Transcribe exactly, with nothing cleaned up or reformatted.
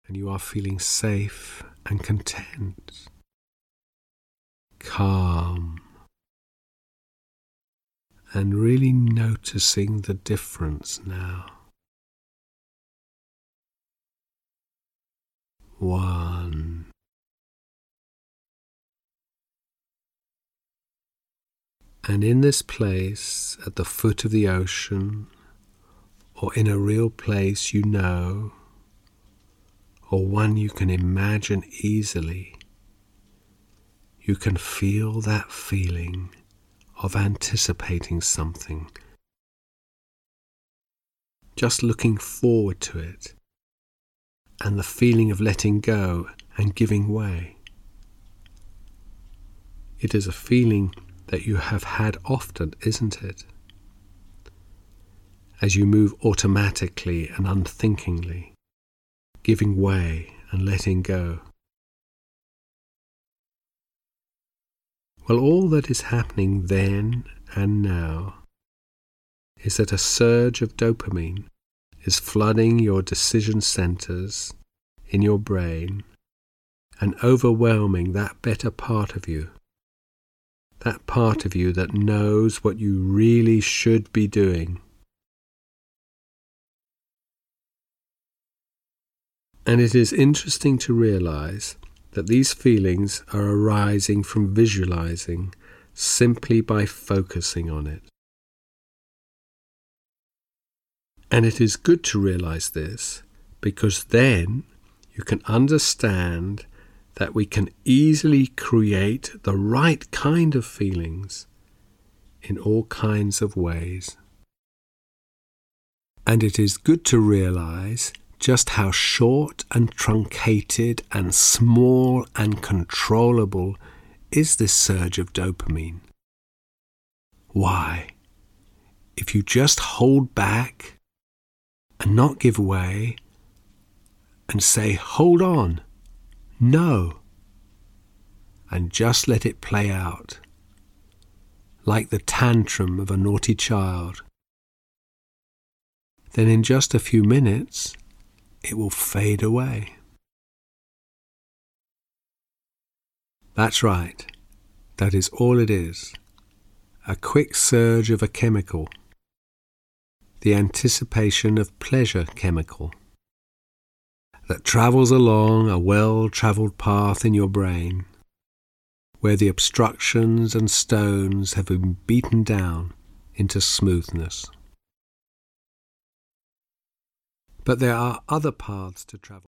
and you are feeling safe and content, calm, and really noticing the difference now. One. And in this place, at the foot of the ocean, or in a real place you know, or one you can imagine easily, you can feel that feeling of anticipating something, just looking forward to it, and the feeling of letting go and giving way. It is a feeling that you have had often, isn't it? As you move automatically and unthinkingly, giving way and letting go. Well, all that is happening then and now is that a surge of dopamine is flooding your decision centers in your brain and overwhelming that better part of you, that part of you that knows what you really should be doing. And it is interesting to realize that these feelings are arising from visualizing simply by focusing on it. And it is good to realize this because then you can understand that we can easily create the right kind of feelings in all kinds of ways. And it is good to realize just how short and truncated and small and controllable is this surge of dopamine. Why? If you just hold back and not give way and say, hold on, no, and just let it play out, like the tantrum of a naughty child, then in just a few minutes, it will fade away. That's right. That is all it is. A quick surge of a chemical. The anticipation of pleasure chemical that travels along a well-travelled path in your brain where the obstructions and stones have been beaten down into smoothness. But there are other paths to travel.